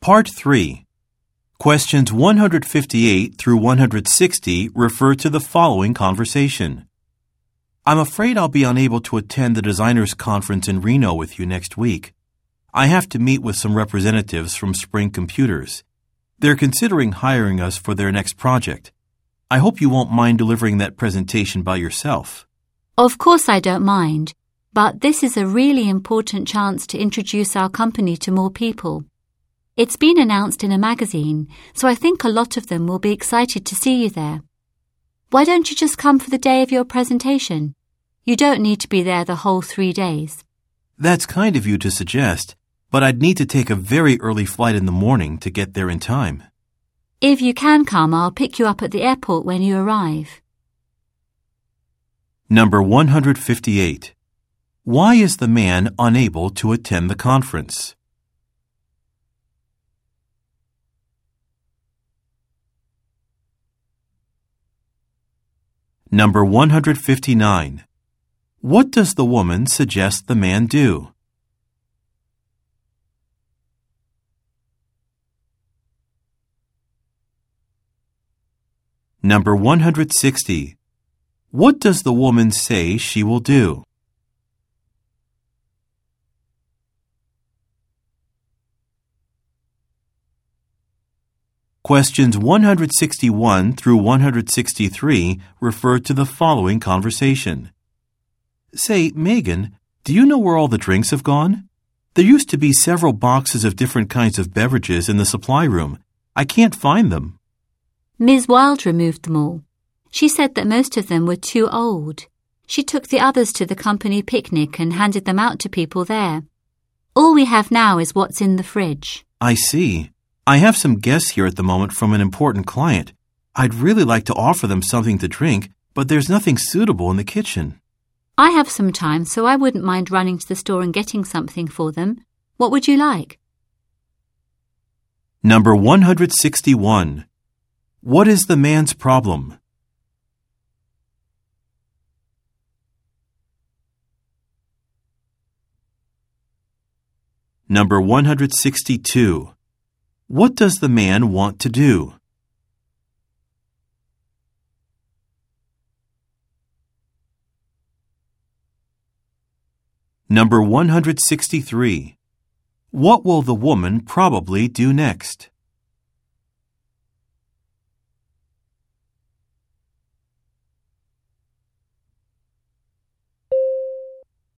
Part 3. Questions 158 through 160 refer to the following conversation. I'm afraid I'll be unable to attend the designers conference in Reno with you next week. I have to meet with some representatives from Spring Computers. They're considering hiring us for their next project. I hope you won't mind delivering that presentation by yourself. Of course I don't mind, but this is a really important chance to introduce our company to more people. It's been announced in a magazine, so I think a lot of them will be excited to see you there. Why don't you just come for the day of your presentation? You don't need to be there the whole 3 days. That's kind of you to suggest, but I'd need to take a very early flight in the morning to get there in time. If you can come, I'll pick you up at the airport when you arrive. Number 158. Why is the man unable to attend the conference? Number 159. What does the woman suggest the man do? Number 160. What does the woman say she will do? Questions 161 through 163 refer to the following conversation. Say, Megan, do you know where all the drinks have gone? There used to be several boxes of different kinds of beverages in the supply room. I can't find them. Ms. Wilde removed them all. She said that most of them were too old. She took the others to the company picnic and handed them out to people there. All we have now is what's in the fridge. I see. I have some guests here at the moment from an important client. I'd really like to offer them something to drink, but there's nothing suitable in the kitchen. I have some time, so I wouldn't mind running to the store and getting something for them. What would you like? Number 161. What is the man's problem? Number 162. What does the man want to do? Number 163. What will the woman probably do next?